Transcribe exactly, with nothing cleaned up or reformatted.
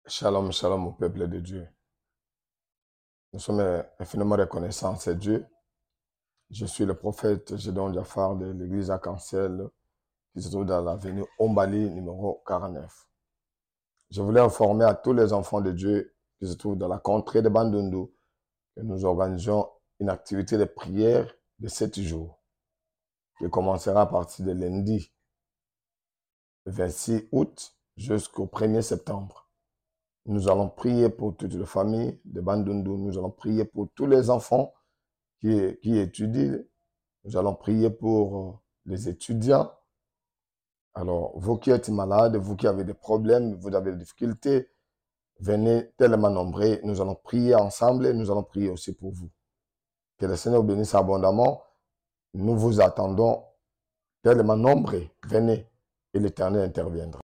Shalom, shalom au peuple de Dieu. Nous sommes infiniment reconnaissants, c'est Dieu. Je suis le prophète Gédon Diafar de l'église Arc-en-Ciel qui se trouve dans l'avenue Ombali numéro quarante-neuf. Je voulais informer à tous les enfants de Dieu qui se trouvent dans la contrée de Bandundu que nous organisons une activité de prière de sept jours qui commencera à partir de lundi vingt-six août jusqu'au premier septembre. Nous allons prier pour toutes les familles de Bandundu. Nous allons prier pour tous les enfants qui, qui étudient. Nous allons prier pour les étudiants. Alors, vous qui êtes malades, vous qui avez des problèmes, vous avez des difficultés, venez tellement nombreux. Nous allons prier ensemble et nous allons prier aussi pour vous. Que le Seigneur bénisse abondamment. Nous vous attendons tellement nombreux. Venez et l'Éternel interviendra.